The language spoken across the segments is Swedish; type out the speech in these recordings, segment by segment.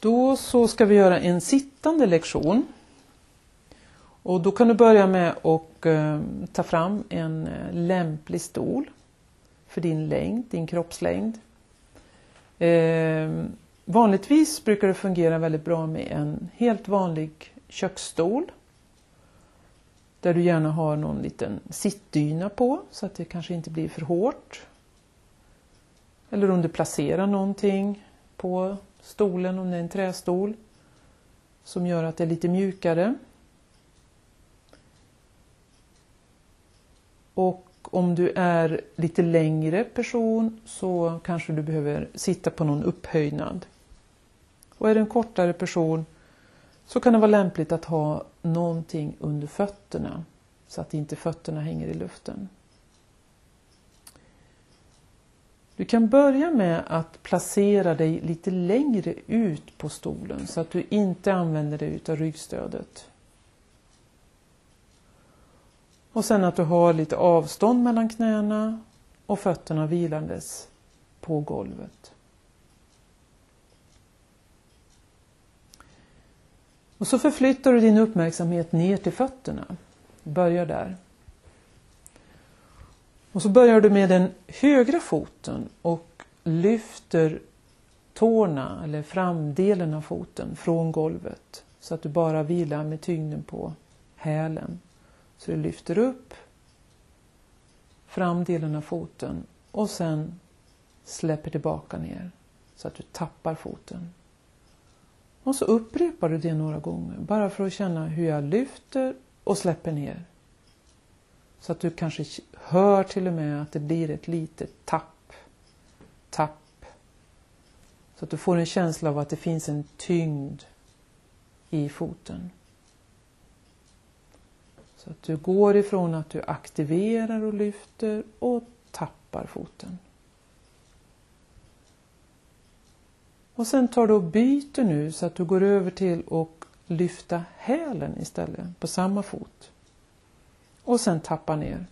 Då så ska vi göra en sittande lektion. Och då kan du börja med att ta fram en lämplig stol för din längd, din kroppslängd. Vanligtvis brukar det fungera väldigt bra med en helt vanlig köksstol. Där du gärna har någon liten sittdyna på så att det kanske inte blir för hårt. Eller om du placerar någonting på stolen, om det är en trästol, som gör att det är lite mjukare. Och om du är lite längre person så kanske du behöver sitta på någon upphöjnad. Och är det en kortare person så kan det vara lämpligt att ha någonting under fötterna så att inte fötterna hänger i luften. Du kan börja med att placera dig lite längre ut på stolen så att du inte använder dig av ryggstödet. Och sen att du har lite avstånd mellan knäna och fötterna vilandes på golvet. Och så förflyttar du din uppmärksamhet ner till fötterna. Börja där. Och så börjar du med den högra foten och lyfter tårna eller framdelen av foten från golvet. Så att du bara vilar med tyngden på hälen. Så du lyfter upp framdelen av foten och sen släpper tillbaka ner så att du tappar foten. Och så upprepar du det några gånger bara för att känna hur jag lyfter och släpper ner. Så att du kanske hör till och med att det blir ett litet tapp. Så att du får en känsla av att det finns en tyngd i foten. Så att du går ifrån att du aktiverar och lyfter och tappar foten. Och sen tar du och byter nu så att du går över till att lyfta hälen istället på samma fot. Och sen tappar ner.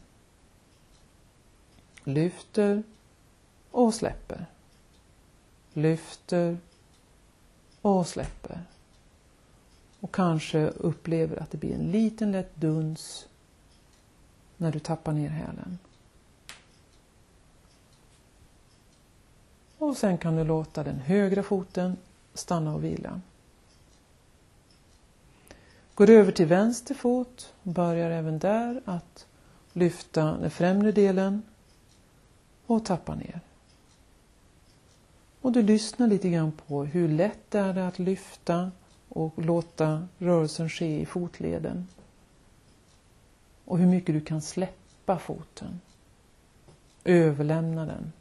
Lyfter och släpper. Lyfter och släpper. Och kanske upplever att det blir en liten lätt duns när du tappar ner hälen. Och sen kan du låta den högra foten stanna och vila. Går över till vänster fot. Börjar även där att lyfta den främre delen och tappa ner. Och du lyssnar lite grann på hur lätt är det att lyfta och låta rörelsen ske i fotleden. Och hur mycket du kan släppa foten. Överlämna den.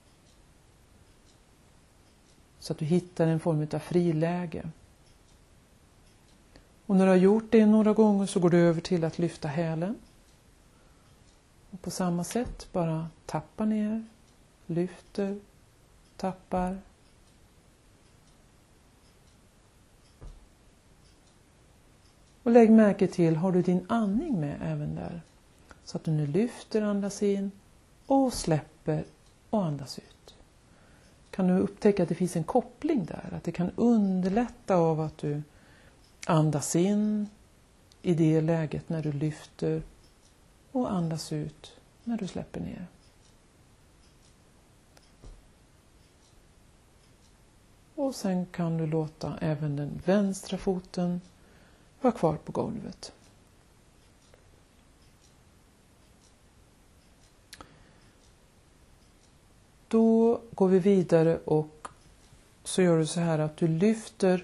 Så att du hittar en form av friläge. Och när du har gjort det några gånger så går du över till att lyfta hälen. Och på samma sätt bara tappa ner, lyfter, tappar. Och lägg märke till, har du din andning med även där? Så att du nu lyfter, andas in och släpper och andas ut. Kan du upptäcka att det finns en koppling där? Att det kan underlätta av att du andas in i det läget när du lyfter och andas ut när du släpper ner. Och sen kan du låta även den vänstra foten vara kvar på golvet. Då går vi vidare och så gör du så här att du lyfter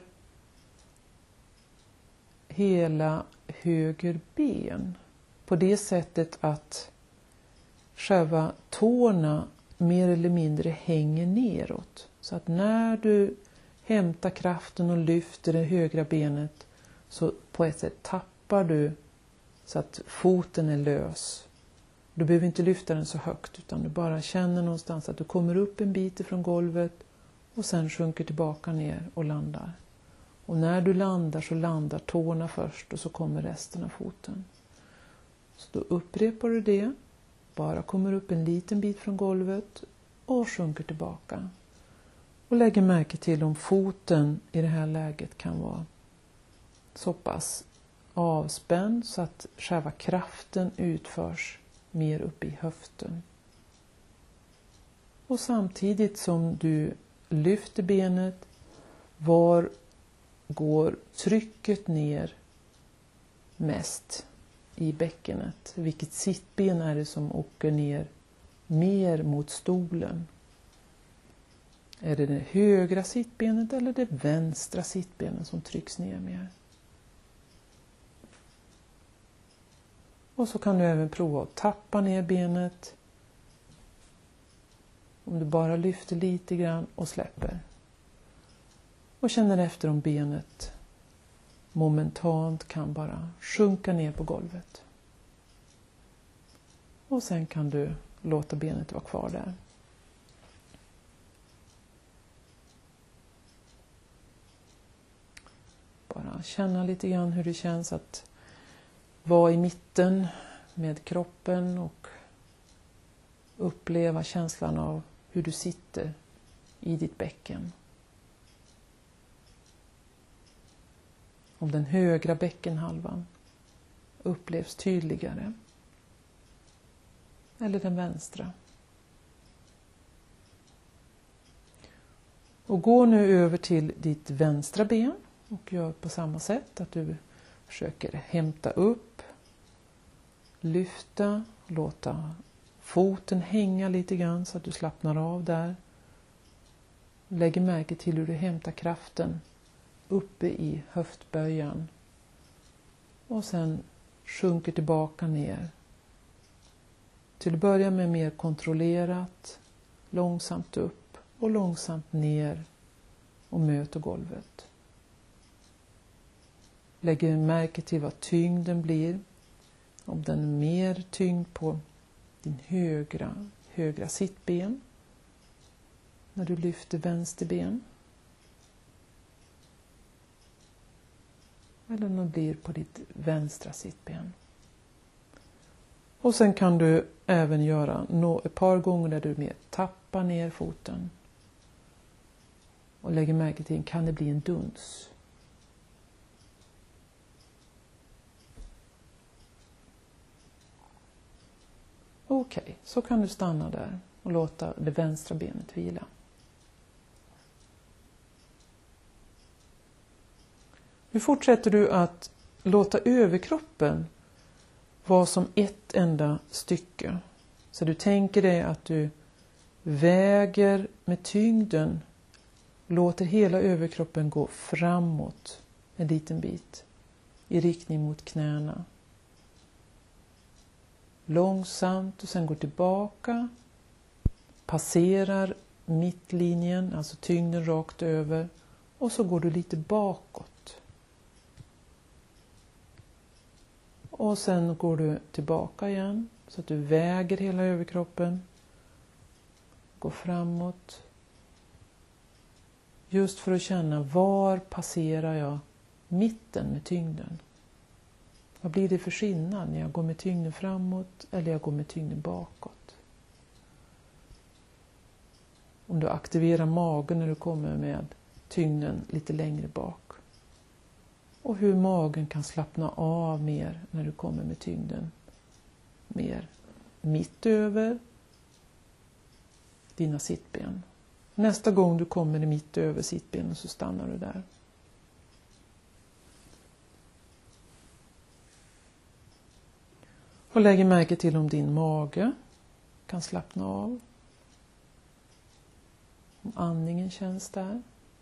hela höger ben på det sättet att själva tårna mer eller mindre hänger neråt. Så att när du hämtar kraften och lyfter det högra benet så på ett sätt tappar du så att foten är lös. Du behöver inte lyfta den så högt utan du bara känner någonstans att du kommer upp en bit ifrån golvet och sen sjunker tillbaka ner och landar. Och när du landar så landar tårna först och så kommer resten av foten. Så då upprepar du det. Bara kommer upp en liten bit från golvet och sjunker tillbaka. Och lägger märke till om foten i det här läget kan vara så pass avspänd så att själva kraften utförs mer upp i höften. Och samtidigt som du lyfter benet, var går trycket ner mest i bäckenet? Vilket sittben är det som åker ner mer mot stolen? Är det högra sittbenet eller det vänstra sittbenet som trycks ner mer? Och så kan du även prova att tappa ner benet. Om du bara lyfter lite grann och släpper. Och känner efter om benet momentant kan bara sjunka ner på golvet. Och sen kan du låta benet vara kvar där. Bara känna lite grann hur det känns att vara i mitten med kroppen och uppleva känslan av hur du sitter i ditt bäcken. Om den högra bäckenhalvan upplevs tydligare eller den vänstra. Och gå nu över till ditt vänstra ben och gör på samma sätt att du försöker hämta upp, lyfta, låta foten hänga lite grann så att du slappnar av där. Lägg märke till hur du hämtar kraften uppe i höftböjan och sen sjunker tillbaka ner. Till att börja med mer kontrollerat, långsamt upp och långsamt ner och möter golvet. Lägg märke till vad tyngden blir. Om den är mer tyngd på din högra sittben när du lyfter vänster ben. Eller om den blir på ditt vänstra sittben. Och sen kan du även göra ett par gånger där du mer tappar ner foten. Och lägger märke till, kan det bli en duns? Okej, så kan du stanna där och låta det vänstra benet vila. Nu fortsätter du att låta överkroppen vara som ett enda stycke. Så du tänker dig att du väger med tyngden, låter hela överkroppen gå framåt en liten bit i riktning mot knäna. Långsamt och sen går tillbaka, passerar mittlinjen, alltså tyngden rakt över, och så går du lite bakåt. Och sen går du tillbaka igen så att du väger hela överkroppen, går framåt. Just för att känna, var passerar jag mitten med tyngden? Vad blir det för skillnad när jag går med tyngden framåt eller jag går med tyngden bakåt? Om du aktiverar magen när du kommer med tyngden lite längre bak. Och hur magen kan slappna av mer när du kommer med tyngden mer mitt över dina sittben. Nästa gång du kommer mitt över sittbenen så stannar du där. Och lägger märke till om din mage kan slappna av. Om andningen känns där.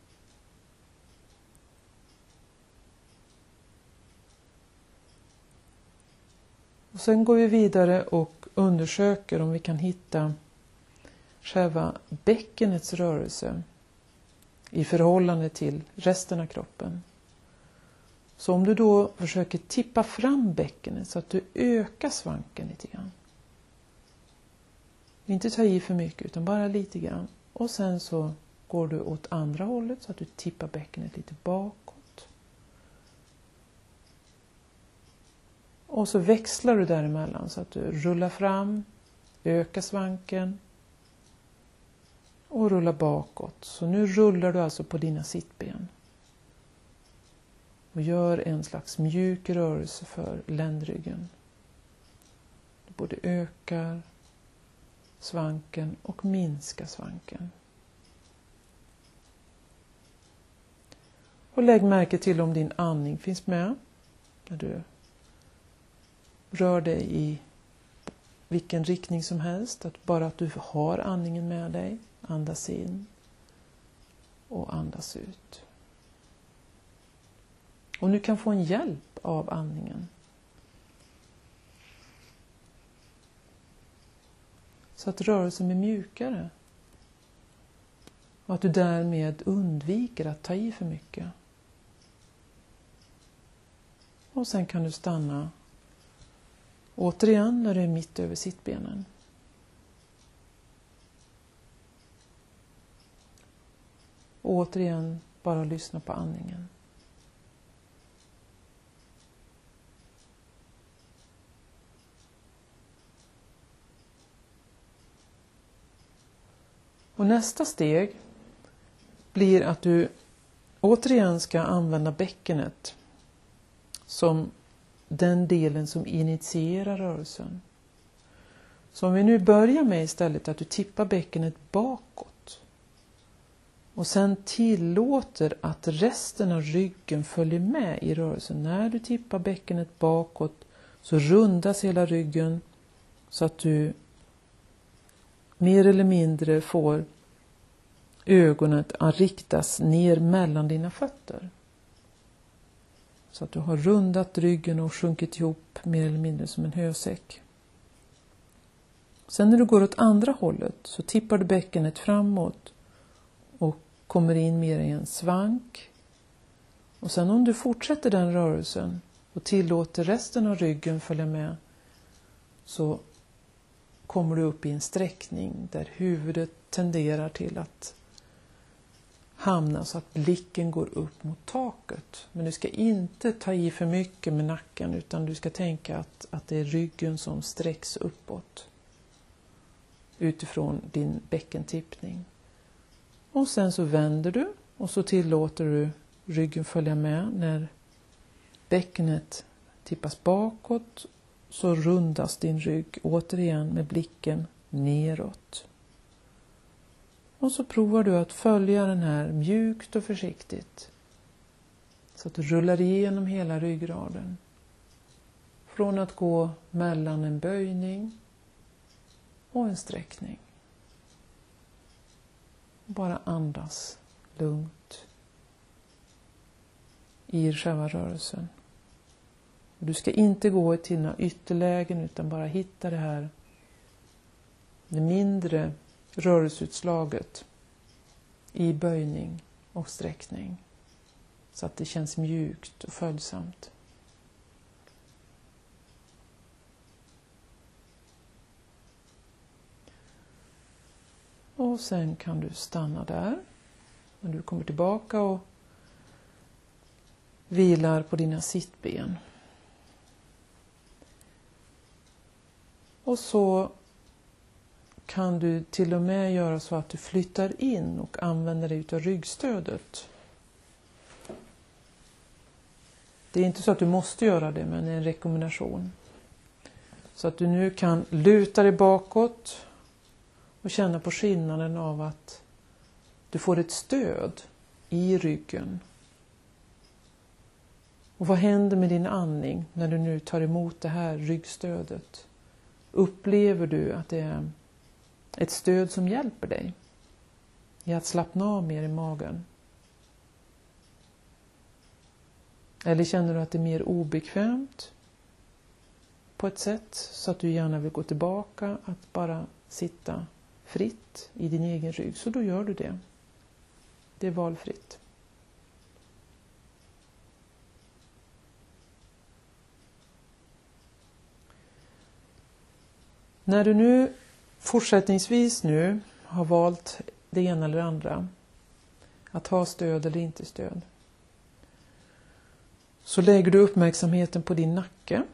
Och sen går vi vidare och undersöker om vi kan hitta själva bäckenets rörelse i förhållande till resten av kroppen. Så om du då försöker tippa fram bäckenet så att du ökar svanken lite grann. Inte ta i för mycket utan bara lite grann. Och sen så går du åt andra hållet så att du tippar bäckenet lite bakåt. Och så växlar du däremellan så att du rullar fram, ökar svanken. och rulla bakåt. Så nu rullar du alltså på dina sittben. Och gör en slags mjuk rörelse för ländryggen. Du både ökar svanken och minskar svanken. Och lägg märke till om din andning finns med. När du rör dig i vilken riktning som helst. Bara att du har andningen med dig. Andas in och andas ut. Och du kan få en hjälp av andningen. Så att rörelsen blir mjukare. Och att du därmed undviker att ta i för mycket. Och sen kan du stanna återigen när du är mitt över sittbenen. Och återigen bara lyssna på andningen. Och nästa steg blir att du återigen ska använda bäckenet som den delen som initierar rörelsen. Så om vi nu börjar med istället att du tippar bäckenet bakåt och sen tillåter att resten av ryggen följer med i rörelsen. När du tippar bäckenet bakåt så rundas hela ryggen så att du mer eller mindre får ögonen att riktas ner mellan dina fötter. Så att du har rundat ryggen och sjunkit ihop mer eller mindre som en hösäck. Sen när du går åt andra hållet så tippar du bäckenet framåt och kommer in mer i en svank. Och sen om du fortsätter den rörelsen och tillåter resten av ryggen följa med så kommer du upp i en sträckning där huvudet tenderar till att hamna så att blicken går upp mot taket. Men du ska inte ta i för mycket med nacken utan du ska tänka att det är ryggen som sträcks uppåt utifrån din bäckentippning. Och sen så vänder du och så tillåter du ryggen följa med. När bäckenet tippas bakåt så rundas din rygg återigen med blicken neråt. Och så provar du att följa den här mjukt och försiktigt. Så att du rullar igenom hela ryggraden. Från att gå mellan en böjning och en sträckning. Bara andas lugnt i själva rörelsen. Du ska inte gå till några ytterlägen utan bara hitta det mindre rörelseutslaget i böjning och sträckning. Så att det känns mjukt och följsamt. Och sen kan du stanna där. När du kommer tillbaka och vilar på dina sittben. Och så kan du till och med göra så att du flyttar in och använder dig av ryggstödet. Det är inte så att du måste göra det, men det är en rekommendation. Så att du nu kan luta dig bakåt och känna på skillnaden av att du får ett stöd i ryggen. Och vad händer med din andning när du nu tar emot det här ryggstödet? Upplever du att det är ett stöd som hjälper dig i att slappna av mer i magen? Eller känner du att det är mer obekvämt på ett sätt så att du gärna vill gå tillbaka att bara sitta fritt i din egen rygg, så då gör du det. Det är valfritt. När du nu fortsättningsvis nu har valt det ena eller andra, att ha stöd eller inte stöd, så lägger du uppmärksamheten på din nacke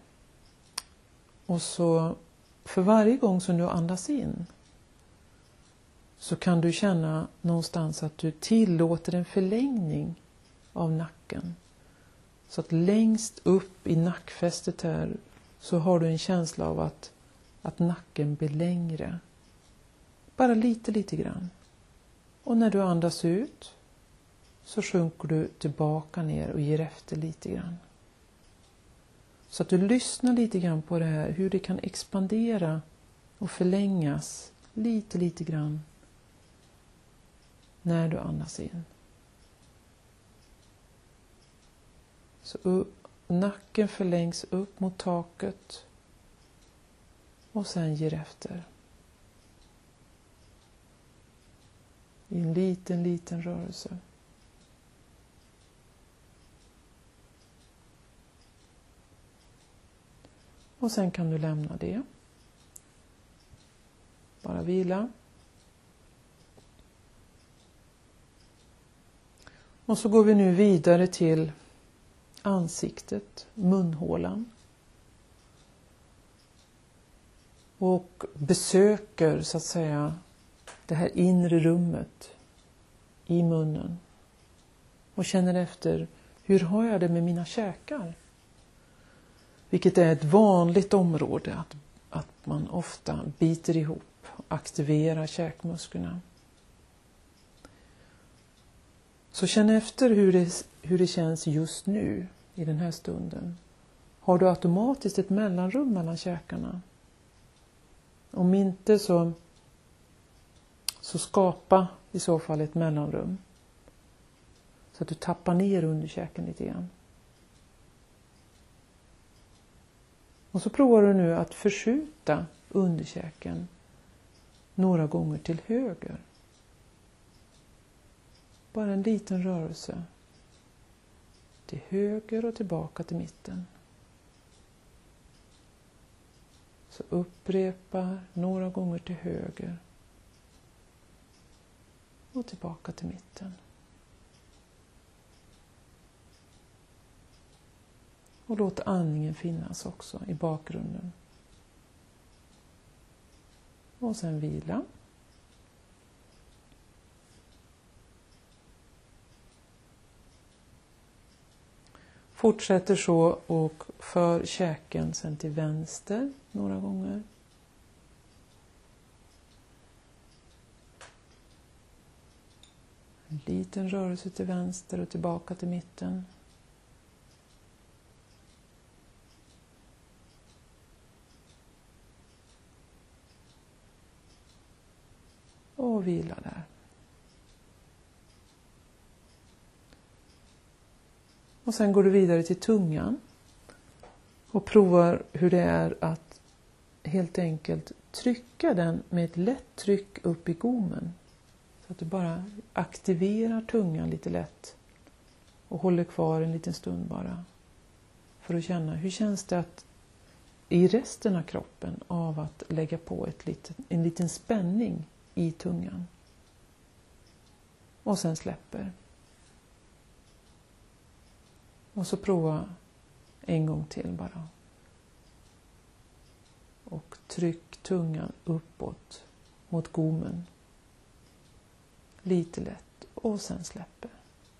och så för varje gång som du andas in så kan du känna någonstans att du tillåter en förlängning av nacken. Så att längst upp i nackfästet här så har du en känsla av att nacken blir längre. Bara lite grann. Och när du andas ut så sjunker du tillbaka ner och ger efter lite grann. Så att du lyssnar lite grann på det här, hur det kan expandera och förlängas lite grann när du andas in. Så nacken förlängs upp mot taket och sen ger efter. I en liten rörelse. Och sen kan du lämna det. Bara vila. Och så går vi nu vidare till ansiktet, munhålan. Och besöker så att säga det här inre rummet i munnen. Och känner efter, hur har jag det med mina käkar? Vilket är ett vanligt område att man ofta biter ihop och aktiverar käkmusklerna. Så känn efter hur det känns just nu i den här stunden. Har du automatiskt ett mellanrum mellan käkarna? Om inte så skapa i så fall ett mellanrum. Så att du tappar ner underkäken lite grann. Och så provar du nu att förskjuta underkäken några gånger till höger. Bara en liten rörelse. Till höger och tillbaka till mitten. Så upprepa några gånger till höger. Och tillbaka till mitten. Och låt andningen finnas också i bakgrunden. Och sen vila. Fortsätter så och för käken sen till vänster några gånger. En liten rörelse till vänster och tillbaka till mitten. Och vila där. Och sen går du vidare till tungan. Och provar hur det är att helt enkelt trycka den med ett lätt tryck upp i gommen. Så att du bara aktiverar tungan lite lätt. Och håller kvar en liten stund bara. För att känna hur känns det att i resten av kroppen av att lägga på en liten spänning i tungan. Och sen släpper. Och så prova en gång till bara. Och tryck tungan uppåt mot gommen. Lite lätt och sen släpper.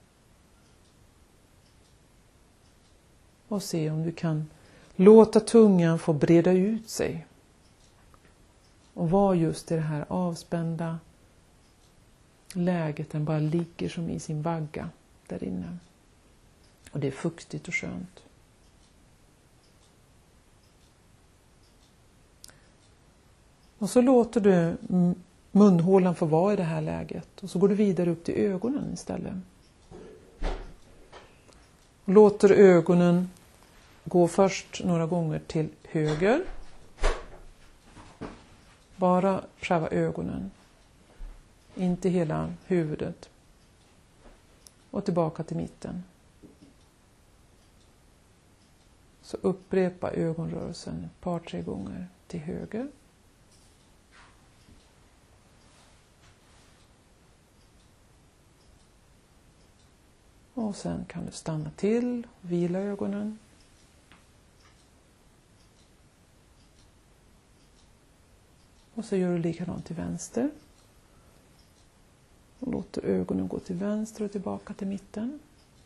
Och se om du kan låta tungan få breda ut sig. Och var just i det här avspända läget, den bara ligger som i sin vagga där inne. Och det är fuktigt och skönt. Och så låter du munhålan få vara i det här läget. Och så går du vidare upp till ögonen istället. Och låter ögonen gå först några gånger till höger. Bara själva ögonen. Inte hela huvudet. Och tillbaka till mitten. Så upprepa ögonrörelsen ett par, 3 gånger till höger. Och sen kan du stanna till, vila ögonen. Och så gör du likadant till vänster. Och låter ögonen gå till vänster och tillbaka till mitten.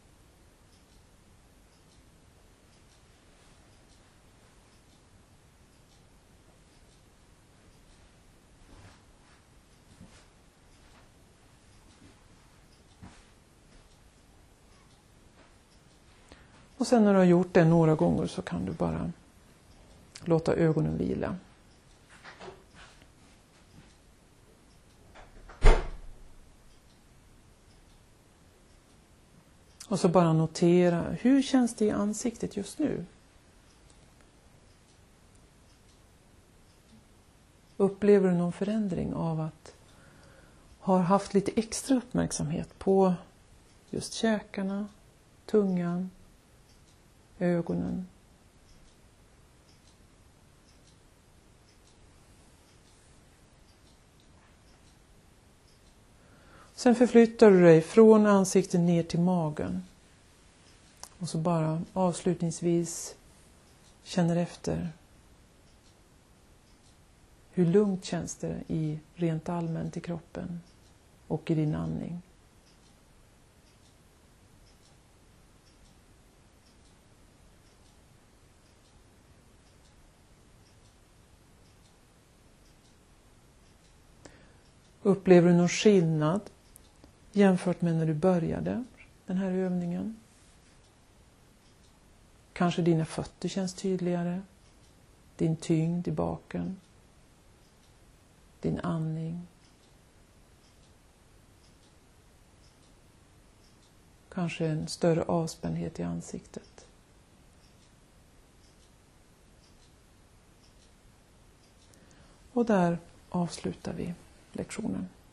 Och sen när du har gjort det några gånger så kan du bara låta ögonen vila. Och så bara notera, hur känns det i ansiktet just nu? Upplever du någon förändring av att ha haft lite extra uppmärksamhet på just käkarna, tungan, ögonen? Sen förflyttar du dig från ansiktet ner till magen. Och så bara avslutningsvis känner efter. Hur lugnt känns det rent allmänt i kroppen och i din andning? Upplever du någon skillnad jämfört med när du började den här övningen? Kanske dina fötter känns tydligare, din tyngd i baken, din andning. Kanske en större avspändhet i ansiktet. Och där avslutar vi lektionen.